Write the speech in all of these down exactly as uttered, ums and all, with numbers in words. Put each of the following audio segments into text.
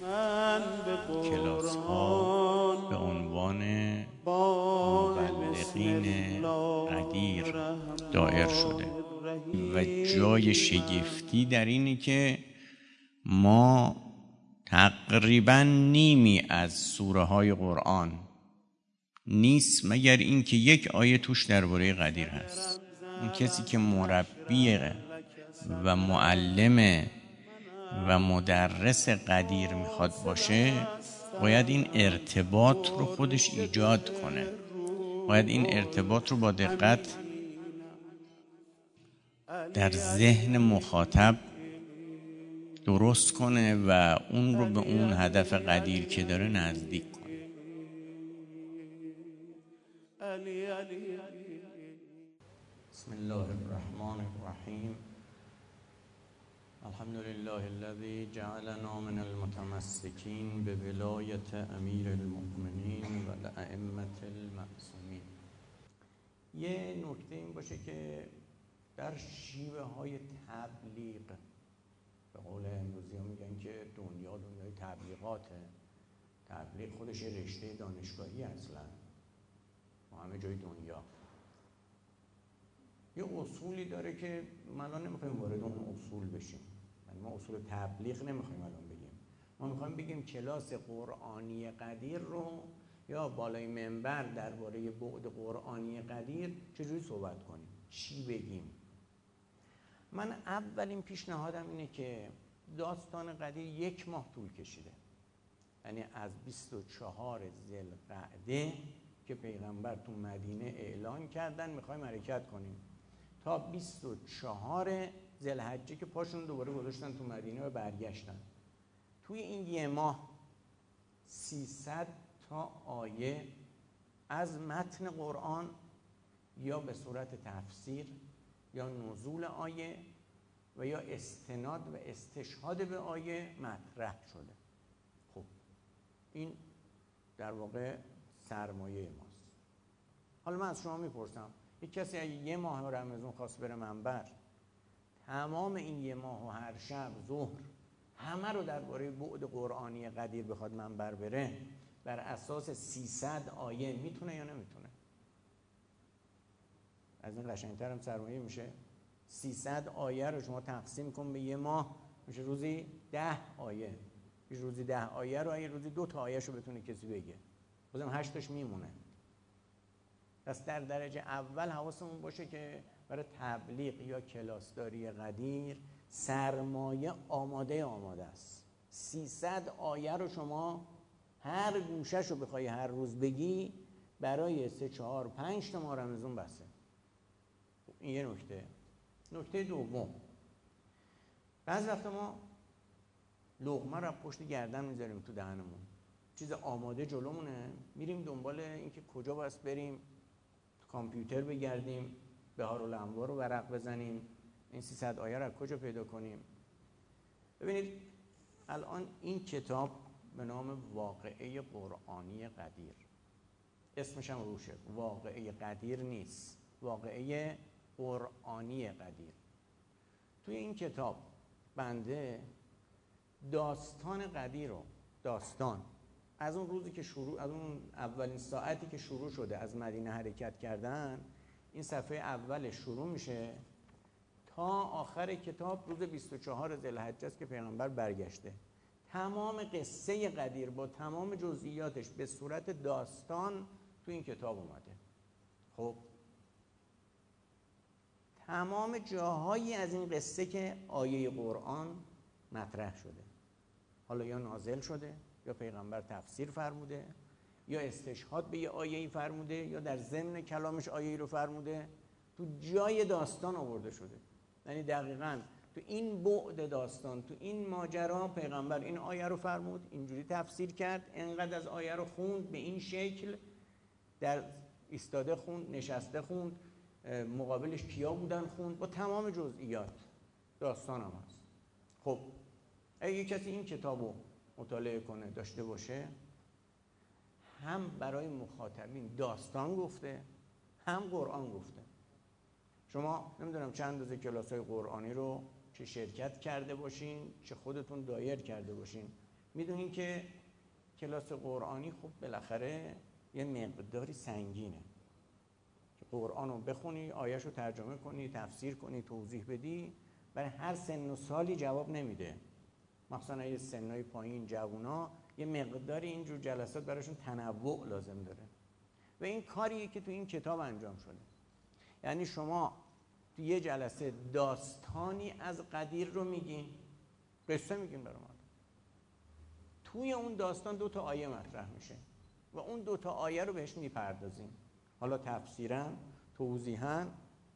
کلاس ها به عنوان مبلغین قدیر دایر شده و جای شگفتی در اینه که ما تقریبا نیمی از سوره های قرآن نیست مگر اینکه یک آیه توش درباره قدیر هست. اون کسی که مربی و معلم و مدرس قدیر میخواد باشه باید این ارتباط رو خودش ایجاد کنه، باید این ارتباط رو با دقت در ذهن مخاطب درست کنه و اون رو به اون هدف قدیر که داره نزدیک کنه. بسم الله الرحمن الرحیم. الحمد لله الذي جعلنا من المتمسكين بولایت امیر المؤمنین و الائمة المعصومین. یه نکته این باشه که در شیوه های تبلیغ، به قول امروزی ها میگن که دنیا دنیای تبلیغاته، تبلیغ خودش یه رشته دانشگاهی اصلا و همه جای دنیا یه اصولی داره که ما الان نمیخوایم وارد اون اصول بشیم. یعنی ما اصول تبلیغ نمیخوایم الان بگیم، ما میخوایم بگیم کلاس قرآنی قدیر رو یا بالای منبر درباره بعد قرآنی قدیر چجوری صحبت کنیم، چی بگیم. من اولین پیشنهادم اینه که داستان قدیر یک ماه طول کشیده، یعنی از بیست و چهار ذوالقعده که پیغمبر تو مدینه اعلان کردن میخوایم حرکت کنیم تا بیست و چهار ذوالحجه که پاشون دوباره گذاشتن تو مدینه و برگشتن. توی این یه ماه سیصد تا آیه از متن قرآن یا به صورت تفسیر یا نزول آیه و یا استناد و استشهاد به آیه مطرح شده. خب این در واقع سرمایه ماست. حالا من از شما میپرسم یک کسی اگه یه ماه رمضان خواست بره منبر، تمام این یه ماه و هر شب ظهر همه رو درباره بعد قرآنی قدیر بخواد منبر بره، بر اساس سیصد آیه میتونه یا نمیتونه؟ از این قشنگتر هم سرمایه میشه. سیصد آیه رو شما تقسیم کن به یه ماه، میشه روزی ده آیه. روزی ده آیه رو اگه روزی دو تا آیه رو بتونه کسی بگه، بازم هشتاش میمونه. پس در درجه اول حواسمون باشه که برای تبلیغ یا کلاسداری قدیر سرمایه آماده آماده است. سیصد آیه رو شما هر گوشش رو بخوای هر روز بگی برای سه چهار پنج تا ماه رمضان بسه. این یه نکته. نکته دوم، بعضی وقتا ما لقمه رو پشت گردن میذاریم تو دهنمون، چیز آماده جلومونه، میریم دنبال اینکه کجا باید بریم، تو کامپیوتر بگردیم، بهارالانوار رو ورق بزنیم، این سیصد آیه رو کجا پیدا کنیم. ببینید الان این کتاب به نام واقعه قرآنی قدیر، اسمش هم روشه، واقعه قدیر نیست، واقعه قرآنی قدیر. توی این کتاب بنده داستان قدیر رو، داستان از اون روزی که شروع، از اون اولین ساعتی که شروع شده از مدینه حرکت کردن، این صفحه اول شروع میشه تا آخر کتاب روز بیست و چهار ذوالحجه است که پیغمبر برگشته. تمام قصه قدیر با تمام جزئیاتش به صورت داستان تو این کتاب اومده. خب تمام جاهایی از این قصه که آیه قرآن مطرح شده، حالا یا نازل شده یا پیغمبر تفسیر فرموده یا استشهاد به یه آیه‌ای فرموده یا در ضمن کلامش آیه‌ای رو فرموده، تو جای داستان آورده شده. یعنی دقیقاً تو این بعد داستان، تو این ماجرا پیغمبر این آیه رو فرمود، اینجوری تفسیر کرد، انقدر از آیه رو خوند، به این شکل در ایستاده خوند، نشسته خوند، مقابلش کیا بودن خوند، با تمام جزئیات داستان هم هست. خب اگه کسی این کتابو مطالعه کنه داشته باشه، هم برای مخاطبین داستان گفته هم قرآن گفته. شما نمیدونم چند روز کلاس‌های قرآنی رو چه شرکت کرده باشین چه خودتون دایر کرده باشین، میدونین که کلاس قرآنی خب بالاخره یه مقداری سنگینه که قرآن رو بخونی، آیه‌شو ترجمه کنی، تفسیر کنی، توضیح بدی. برای هر سن و سالی جواب نمیده، مخصوصا یه سنای پایین جوونا یه مقداری اینجور جلسات براشون تنوع لازم داره و این کاریه که تو این کتاب انجام شده. یعنی شما تو یه جلسه داستانی از قدیر رو میگین، قصه میگین برای ما، توی اون داستان دو تا آیه مطرح میشه و اون دو تا آیه رو بهش میپردازیم، حالا تفسیراً، توضیحاً،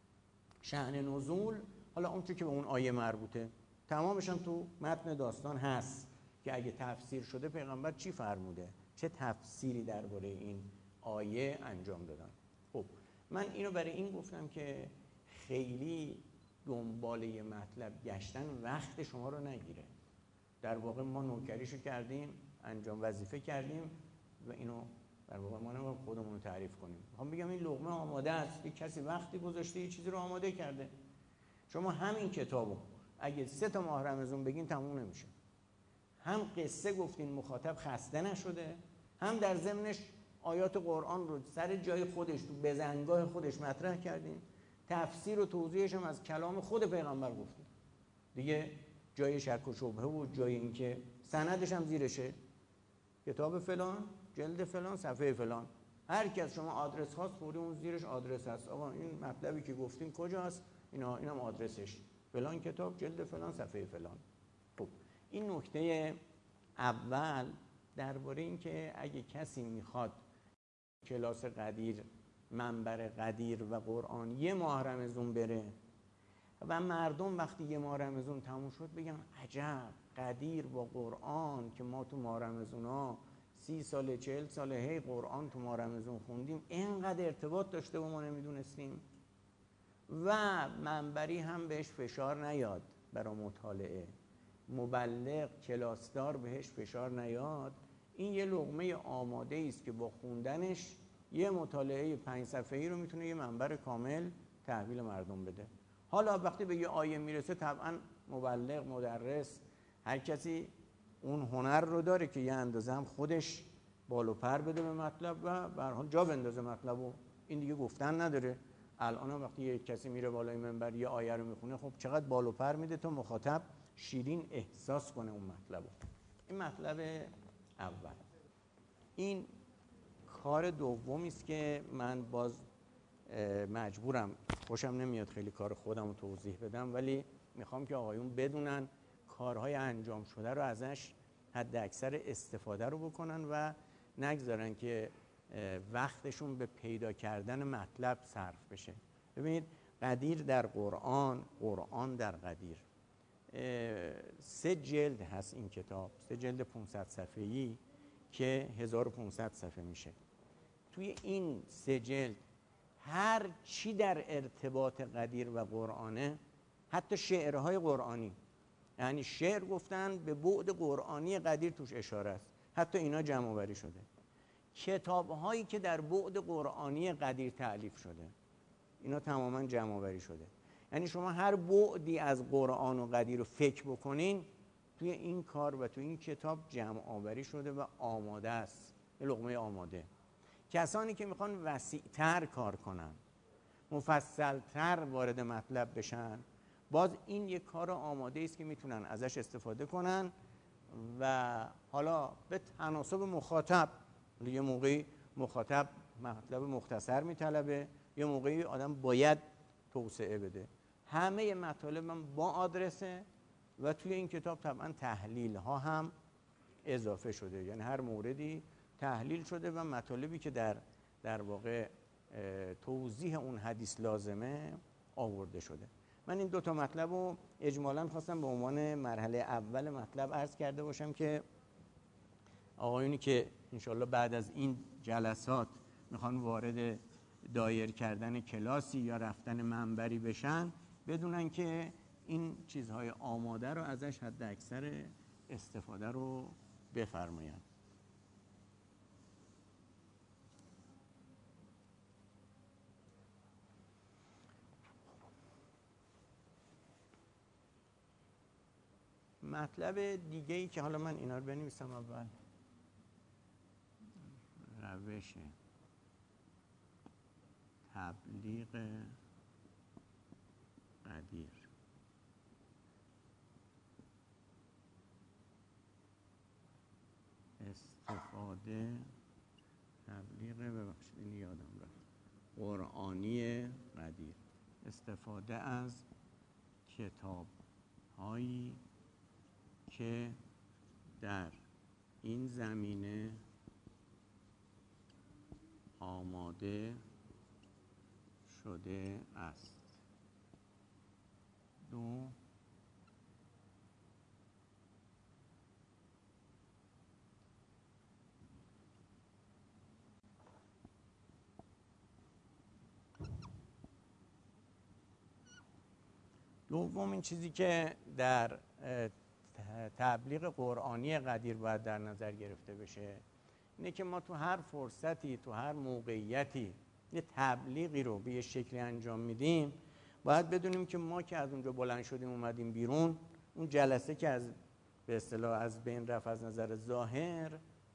شأن نزول، حالا اون چیزی که به اون آیه مربوطه، تمامش هم تو متن داستان هست که اگه تفسیر شده پیغمبر چی فرموده، چه تفسیری درباره این آیه انجام دادن. خب من اینو برای این گفتم که خیلی دنبال یه مطلب گشتن وقت شما رو نگیره. در واقع ما نوکریشو کردیم، انجام وظیفه کردیم و اینو در واقع ما نمی‌خوایم خودمون رو تعریف کنیم. میخوام بگم این لقمه آماده است، یک کسی وقتی گذاشته یه چیزی رو آماده کرده. شما همین کتابو اگه سه تا ماه رمضان بگین تموم نمیشه. هم قصه گفتین مخاطب خسته نشده، هم در ضمنش آیات قرآن رو سر جای خودش تو بزنگاه خودش مطرح کردین، تفسیر و توضیحش هم از کلام خود پیغمبر گفتین. دیگه جای شک و شبهه و جای اینکه سندش هم زیرشه، کتاب فلان، جلد فلان، صفحه فلان، هر کی از شما آدرس خواست فوری اون زیرش آدرس هست. آقا این مطلبی که گفتین کجاست؟ اینا اینم آدرسش، فلان کتاب، جلد فلان، صفحه فلان. خب این نکته اول درباره این که اگه کسی میخواد کلاس قدیر، منبر قدیر و قرآن یه ماه رمضان بره و مردم وقتی یه ماه رمضان تموم شد بگن عجب قدیر با قرآن که ما تو ماه رمضان ها سی ساله چهل ساله هی قرآن تو ماه رمضان خوندیم، اینقدر ارتباط داشته با ما نمیدونستیم و منبری هم بهش فشار نیاد برای مطالعه، مبلغ کلاسدار بهش فشار نیاد، این یه لقمه آماده است که با خوندنش یه مطالعه پنج صفحه‌ای رو میتونه یه منبر کامل تحویل مردم بده. حالا وقتی به یه آیه میرسه طبعا مبلغ، مدرس، هر کسی اون هنر رو داره که یه اندازه هم خودش بالو پر بده به مطلب و به هر حال جا بندازه مطلبو. این دیگه گفتن نداره. الان هم وقتی یه کسی میره بالای منبر یه آیه رو میخونه، خب چقدر بالو پر میده تا مخاطب شیرین احساس کنه اون مطلبو. این مطلب اول. این کار دومی است که من باز مجبورم، خوشم نمیاد خیلی کار خودم رو توضیح بدم، ولی میخوام که آقایون بدونن کارهای انجام شده رو ازش حد اکثر استفاده رو بکنن و نگذارن که وقتشون به پیدا کردن مطلب صرف بشه. ببینید قدیر در قرآن، قرآن در قدیر، سه جلد هست این کتاب، سه جلد پانصد صفحه‌ای که هزار و پانصد صفحه میشه. توی این سه جلد هر چی در ارتباط قدیر و قرآنه، حتی شعرهای قرآنی، یعنی شعر گفتن به بعد قرآنی قدیر توش اشاره است، حتی اینا جمع آوری شده. کتاب‌هایی که در بعد قرآنی قدیر تألیف شده اینا تماما جمع آوری شده. یعنی شما هر بعدی از قرآن و قدیر رو فکر بکنین توی این کار و توی این کتاب جمع آوری شده و آماده است، یه لقمه آماده. کسانی که میخوان وسیع‌تر کار کنن، مفصل‌تر وارد مطلب بشن، باز این یک کار آماده است که میتونن ازش استفاده کنن و حالا به تناسب مخاطب، یه موقعی مخاطب مطلب مختصر میطلبه، یه موقعی آدم باید توسعه بده. همه مطالب من با آدرسه و توی این کتاب طبعا تحلیل ها هم اضافه شده، یعنی هر موردی تحلیل شده و مطالبی که در در واقع توضیح اون حدیث لازمه آورده شده. من این دو تا مطلب رو اجمالاً خواستم به عنوان مرحله اول مطلب عرض کرده باشم که آقایونی که انشالله بعد از این جلسات میخوان وارد دایر کردن کلاسی یا رفتن منبری بشن، بدونن که این چیزهای آماده رو ازش حد اکثر استفاده رو بفرمایند. مطلب دیگه ای که حالا من اینا رو بنویسم اول، روش تبلیغ قدیر. استفاده تبلیغ ببخشید این یادم رفت قرآنی قدیر، استفاده از کتاب هایی که در این زمینه آماده شده است. دو، دومین چیزی که در تبلیغ قرآنی قدیر باید در نظر گرفته بشه اینه که ما تو هر فرصتی، تو هر موقعیتی یه تبلیغی رو به یه شکلی انجام میدیم، باید بدونیم که ما که از اونجا بلند شدیم اومدیم بیرون، اون جلسه که از به اصطلاح از بین رفت از نظر ظاهر،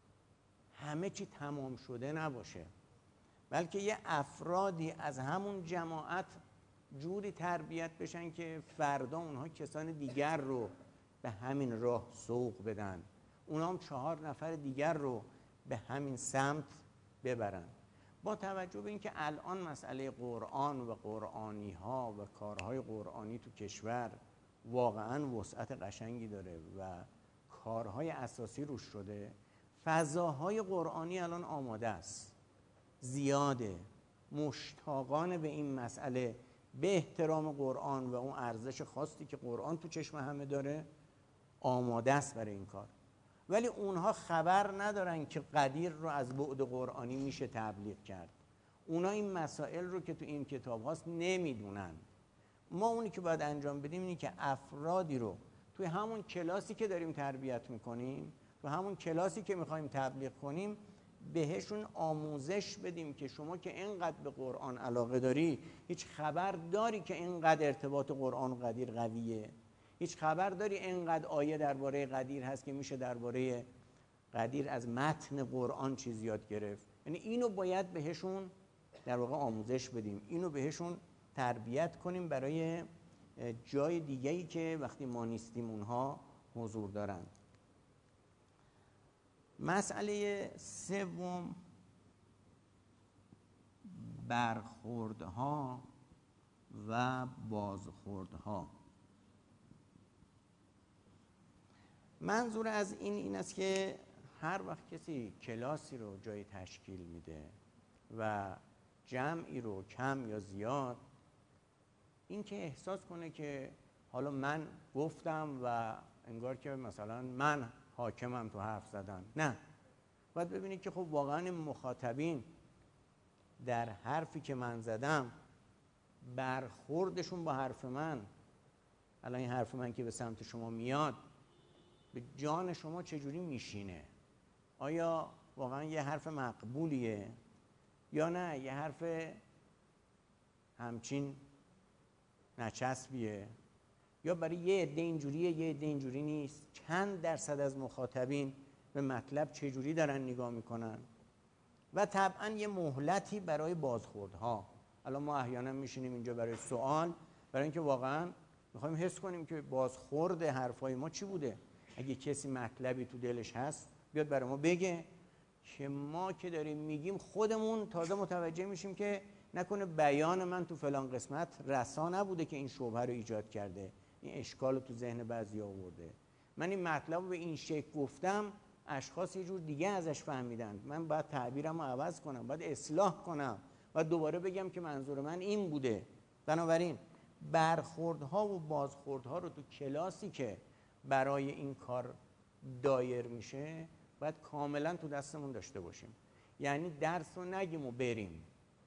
همه چی تمام شده نباشه، بلکه یه افرادی از همون جماعت جوری تربیت بشن که فردا اونها کسان دیگر رو به همین راه سوق بدن، اونها هم چهار نفر دیگر رو به همین سمت ببرن. با توجه به اینکه الان مسئله قرآن و قرآنی ها و کارهای قرآنی تو کشور واقعا وسعت قشنگی داره و کارهای اساسی روش شده، فضاهای قرآنی الان آماده است، زیاده، مشتاقان به این مسئله به احترام قرآن و اون ارزش خاصی که قرآن تو چشم همه داره آماده است برای این کار، ولی اونها خبر ندارن که قدیر رو از بعد قرآنی میشه تبلیغ کرد. اونا این مسائل رو که تو این کتاب هاست نمیدونن. ما اونی که باید انجام بدیم اینی که افرادی رو توی همون کلاسی که داریم تربیت میکنیم، تو همون کلاسی که میخوایم تبلیغ کنیم، بهشون آموزش بدیم که شما که اینقدر به قرآن علاقه داری، هیچ خبر داری که اینقدر ارتباط قرآن و قدیر قویه؟ هیچ خبر داری اینقدر آیه درباره قدیر هست که میشه درباره قدیر از متن قرآن چیز یاد گرفت؟ یعنی اینو باید بهشون در واقع آموزش بدیم، اینو بهشون تربیت کنیم برای جای دیگه‌ای که وقتی ما نیستیم اونها حضور دارن. مسئله سوم، برخوردها و بازخوردها. منظور از این این است که هر وقت کسی کلاسی رو جای تشکیل میده و جمعی رو کم یا زیاد، این که احساس کنه که حالا من گفتم و انگار که مثلا من حاکمم تو حرف زدن، نه، باید ببینید که خب واقعا مخاطبین در حرفی که من زدم برخوردشون با حرف من، الان این حرف من که به سمت شما میاد به جان شما چجوری میشینه؟ آیا واقعا یه حرف مقبولیه یا نه یه حرف همچین نچسبیه، یا برای یه عده اینجوریه یه عده اینجوری نیست؟ چند درصد از مخاطبین به مطلب چجوری دارن نگاه میکنن؟ و طبعا یه مهلتی برای بازخوردها. الان ما احیانا میشینیم اینجا برای سوال، برای اینکه واقعا میخوایم حس کنیم که بازخورد حرفای ما چی بوده. اگه کسی مطلبی تو دلش هست بیاد برای ما بگه که ما که داریم میگیم خودمون تازه متوجه میشیم که نکنه بیان من تو فلان قسمت رسا نبوده که این شبهه رو ایجاد کرده، این اشکال رو تو ذهن بعضی آورده. من این مطلب رو به این شکل گفتم، اشخاص یه جور دیگه ازش فهمیدن، من باید تعبیرم رو عوض کنم، باید اصلاح کنم، باید دوباره بگم که منظور من این بوده. بنابراین برخوردها و بازخوردها رو تو کلاسی که برای این کار دایر میشه باید کاملا تو دستمون داشته باشیم. یعنی درس رو نگیم و بریم،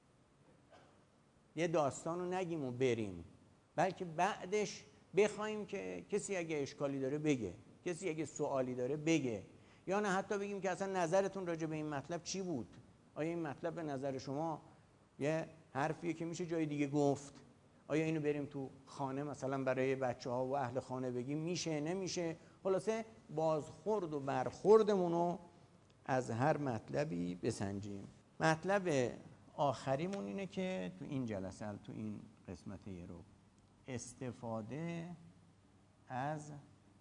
یه داستان رو نگیم و بریم، بلکه بعدش بخوایم که کسی اگه اشکالی داره بگه، کسی اگه سوالی داره بگه، یا نه حتی بگیم که اصلا نظرتون راجع به این مطلب چی بود؟ آیا این مطلب به نظر شما یه حرفیه که میشه جای دیگه گفت؟ آیا اینو بریم تو خانه مثلا برای بچه ها و اهل خانه بگیم میشه نمیشه؟ خلاصه بازخورد و برخوردمون رو از هر مطلبی بسنجیم. مطلب آخریمون اینه که تو این جلسه، تو این قسمت یه رو، استفاده از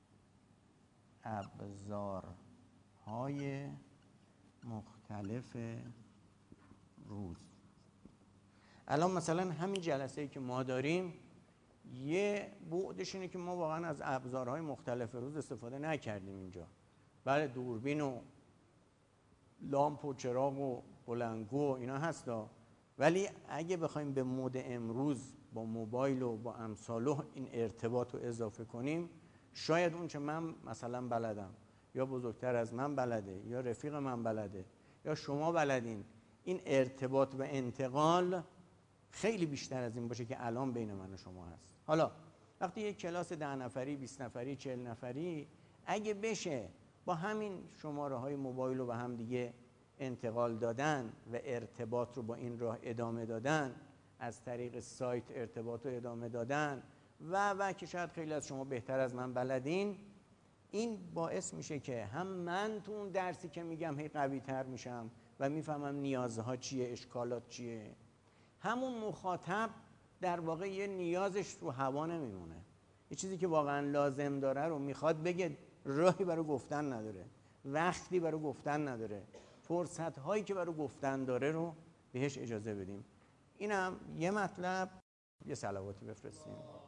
ابزارهای مختلف روز. الان مثلا همین جلسه‌ای که ما داریم یه بعدش اینه که ما واقعا از ابزارهای مختلف روز استفاده نکردیم اینجا. بله دوربین و لامپ و چراغ و بلندگو و اینا هستا، ولی اگه بخوایم به مد امروز با موبایل و با امثالو این ارتباط رو اضافه کنیم، شاید اون چه من مثلا بلدم یا بزرگتر از من بلده یا رفیق من بلده یا شما بلدین، این ارتباط و انتقال خیلی بیشتر از این باشه که الان بین من و شما هست. حالا وقتی یک کلاس ده نفری، بیست نفری، چهل نفری اگه بشه با همین شماره های موبایل رو به هم دیگه انتقال دادن و ارتباط رو با این راه ادامه دادن، از طریق سایت ارتباط رو ادامه دادن و و که شاید خیلی از شما بهتر از من بلدین، این باعث میشه که هم من تو اون درسی که میگم هی قوی تر میشم و میفهمم نیازها چیه، اشکالات چیه. همون مخاطب در واقع یه نیازش رو هوا نمیمونه، یه چیزی که واقعا لازم داره رو میخواد بگه، راهی برای گفتن نداره، وقتی برای گفتن نداره، فرصت هایی که برای گفتن داره رو بهش اجازه بدیم. اینم یه مطلب. یه صلواتی بفرستیم.